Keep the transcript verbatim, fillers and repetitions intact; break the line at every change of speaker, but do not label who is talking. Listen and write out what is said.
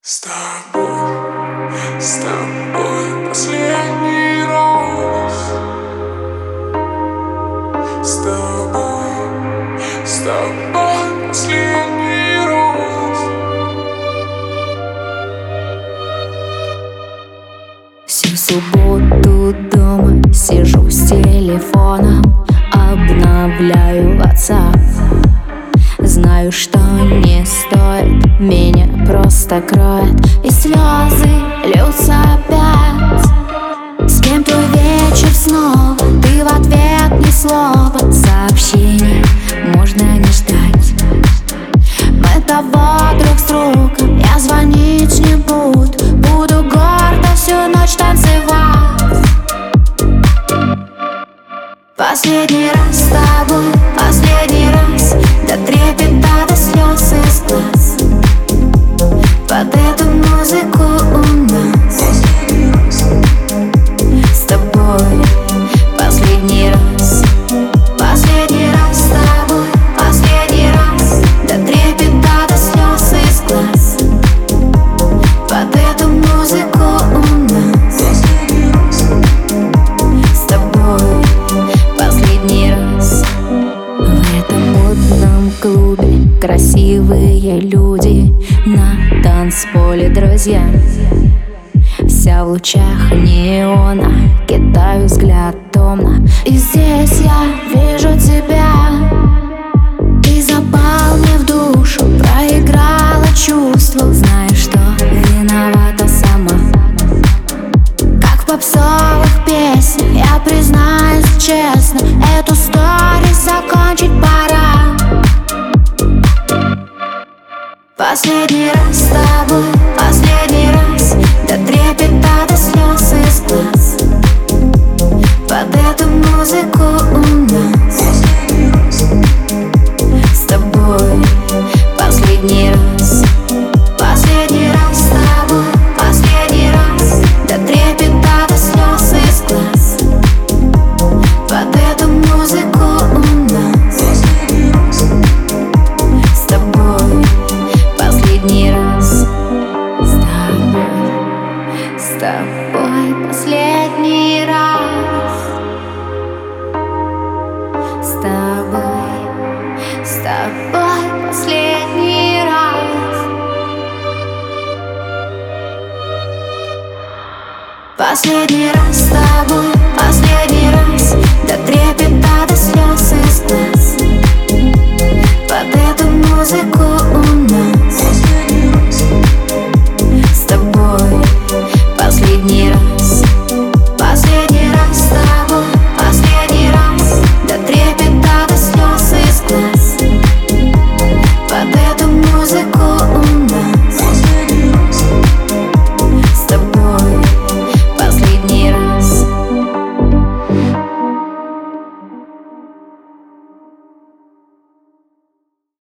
С тобой, с тобой последний раз. С тобой, с тобой последний раз.
Всю субботу дома сижу с телефоном, обновляю WhatsApp. Знаю, что не стоит, меня просто кроет, и слезы льются опять. С кем твой вечер снова, ты в ответ ни слова. Сообщений можно не ждать. Мы того друг с другом, я звонить не буду. Буду гордо всю ночь танцевать. Последний раз с тобой, последний раз, до трепета, до слез из глаз. Под эту музыку у нас. С тобой последний раз, последний раз с тобой, последний раз, до трепета, до слез из глаз. Под эту музыку у нас. С тобой последний раз. В этом модном клубе красивые люди, на танцполе друзья. Вся в лучах неона, кидаю взгляд томно. И здесь я вижу тебя. Ты запал мне в душу, проиграла чувства. Знаю, что виновата сама. Как в попсовых песнях, я признаюсь честно, эту сторис закончить пора. Последний раз с тобой, последний раз, до трепета, до слез из глаз. Под эту музыку у нас. С тобой последний раз, последний раз с тобой, последний раз, до трепета, до слез из глаз. Под эту музыку у нас. С тобой последний раз. С тобой, с тобой последний раз. С тобой, с тобой последний раз. Последний раз с тобой, последний раз, до трепета, до слез из глаз. Под эту музыку у